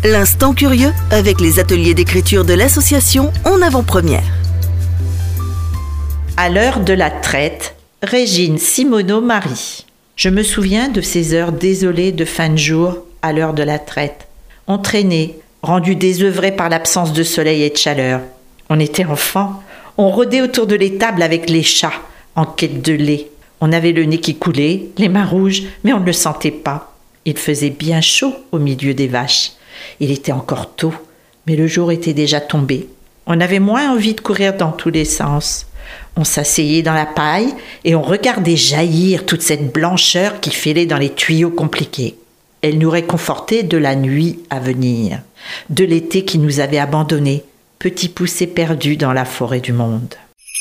L'instant curieux avec les ateliers d'écriture de l'association En Avant-Première. À l'heure de la traite, Régine Simoneau-Marie. Je me souviens de ces heures désolées de fin de jour à l'heure de la traite. On traînait, rendu désœuvré par l'absence de soleil et de chaleur. On était enfants, on rôdait autour de l'étable avec les chats, en quête de lait. On avait le nez qui coulait, les mains rouges, mais on ne le sentait pas. Il faisait bien chaud au milieu des vaches. Il était encore tôt, mais le jour était déjà tombé. On avait moins envie de courir dans tous les sens. On s'asseyait dans la paille et on regardait jaillir toute cette blancheur qui filait dans les tuyaux compliqués. Elle nous réconfortait de la nuit à venir, de l'été qui nous avait abandonnés, petits poussés perdus dans la forêt du monde.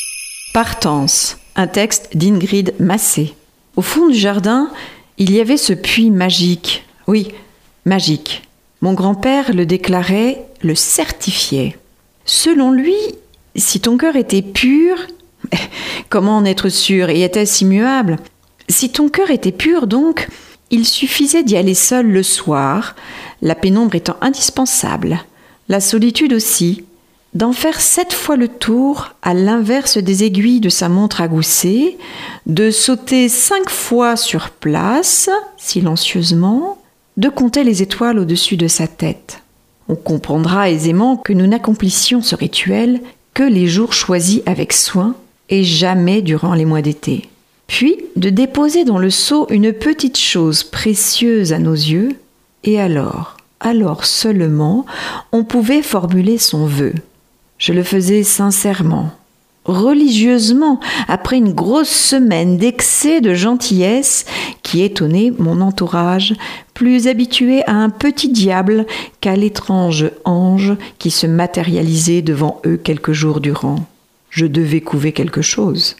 Partance, un texte d'Ingrid Massé. Au fond du jardin, il y avait ce puits magique. Oui, magique. Mon grand-père le déclarait, le certifiait. Selon lui, si ton cœur était pur, comment en être sûr et était-ce immuable ? Si ton cœur était pur donc, il suffisait d'y aller seul le soir, la pénombre étant indispensable, la solitude aussi, d'en faire 7 fois le tour à l'inverse des aiguilles de sa montre à gousset, de sauter 5 fois sur place, silencieusement, de compter les étoiles au-dessus de sa tête. On comprendra aisément que nous n'accomplissions ce rituel que les jours choisis avec soin et jamais durant les mois d'été. Puis de déposer dans le seau une petite chose précieuse à nos yeux, et alors seulement, on pouvait formuler son vœu. Je le faisais sincèrement, religieusement, après une grosse semaine d'excès de gentillesse qui étonnait mon entourage, plus habitué à un petit diable qu'à l'étrange ange qui se matérialisait devant eux quelques jours durant. Je devais couver quelque chose.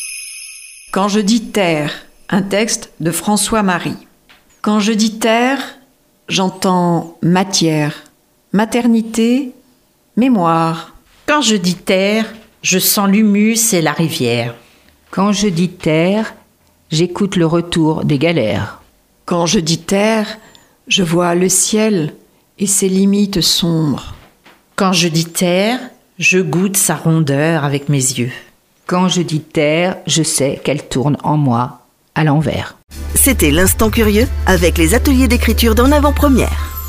Quand je dis terre, un texte de François-Marie. Quand je dis terre, j'entends matière, maternité, mémoire. Quand je dis terre, je sens l'humus et la rivière. Quand je dis terre, j'écoute le retour des galères. Quand je dis terre, je vois le ciel et ses limites sombres. Quand je dis terre, je goûte sa rondeur avec mes yeux. Quand je dis terre, je sais qu'elle tourne en moi à l'envers. C'était l'Instant Curieux avec les ateliers d'écriture d'En Avant-Première.